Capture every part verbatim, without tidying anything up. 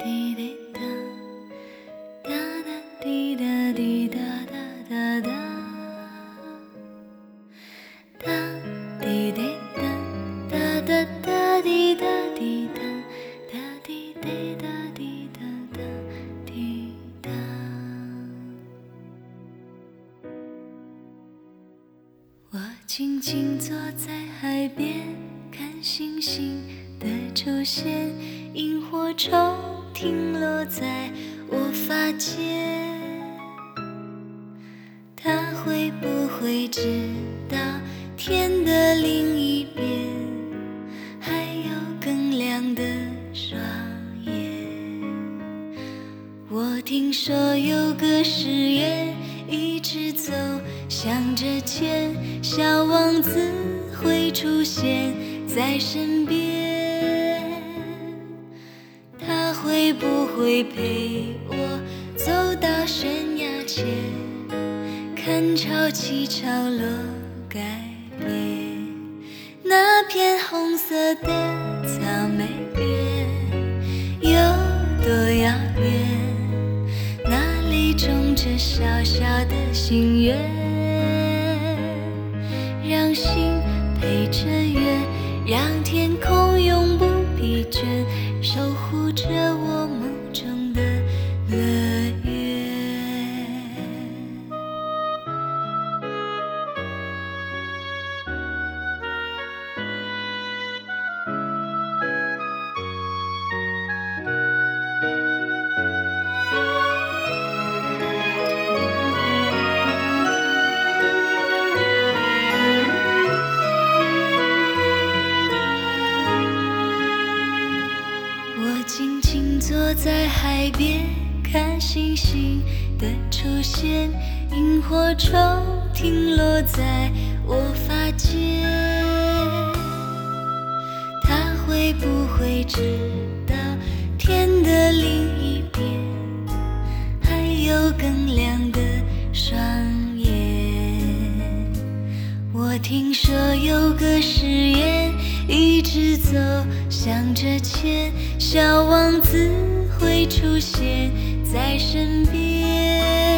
滴滴答，哒哒滴答滴答哒哒哒，哒滴滴答，哒哒哒滴答滴答，哒滴滴答滴答哒滴答。我静静坐在海边，看星星的出现，萤火虫停落在我发间。他会不会知道天的另一边还有更亮的双眼？我听说有个誓言一直走向着前，小王子会出现在身边。他会不会陪我走到悬崖前，看潮起潮落改变那片红色的草莓园有多遥远？那里种着小小的心愿，让心陪着月，让天空永不疲倦，守护着我梦中的乐园。我静静坐在海边，看星星的出现，萤火虫停落在我发间。他会不会知道天的另一边还有更亮的双眼？我听说有个誓言一直走向着前，小王子会出现在身边。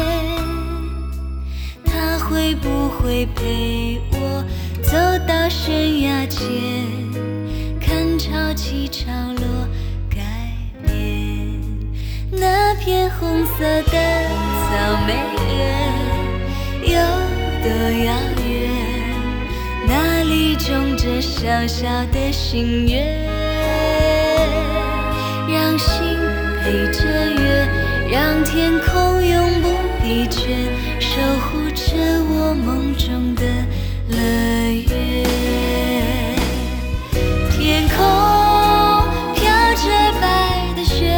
他会不会陪我走到悬崖前，看潮起潮落改变那片红色的草莓园有多遥远？那里种着小小的心愿，让心陪着月，让天空永不疲倦，守护着我梦中的乐园。天空飘着白的雪，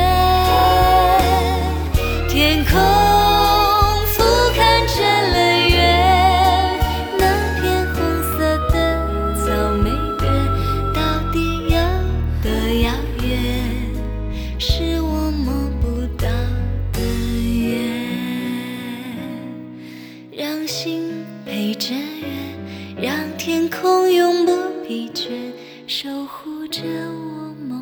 天空俯瞰着乐园，那片红色的草莓园到底有多遥远？是我摸不到的远，让心陪着月，让天空永不疲倦，守护着我梦。